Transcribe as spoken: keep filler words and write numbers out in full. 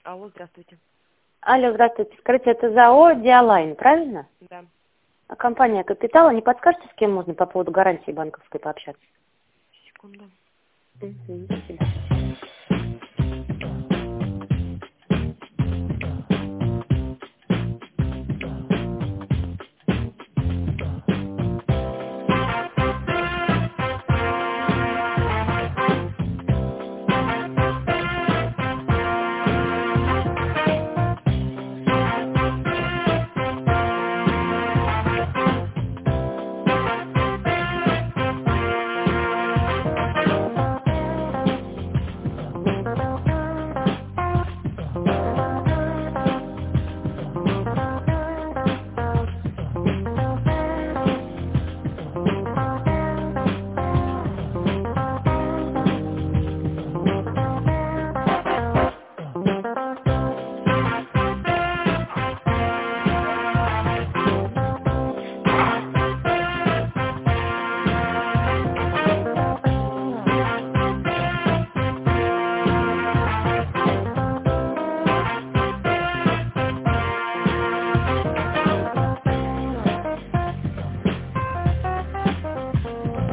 Алло, здравствуйте. Алло, здравствуйте. Скажите, это ЗАО «Диалайн», правильно? Да. А компания «Капитал», не подскажете, с кем можно по поводу гарантии банковской пообщаться? Секунду. Угу, спасибо.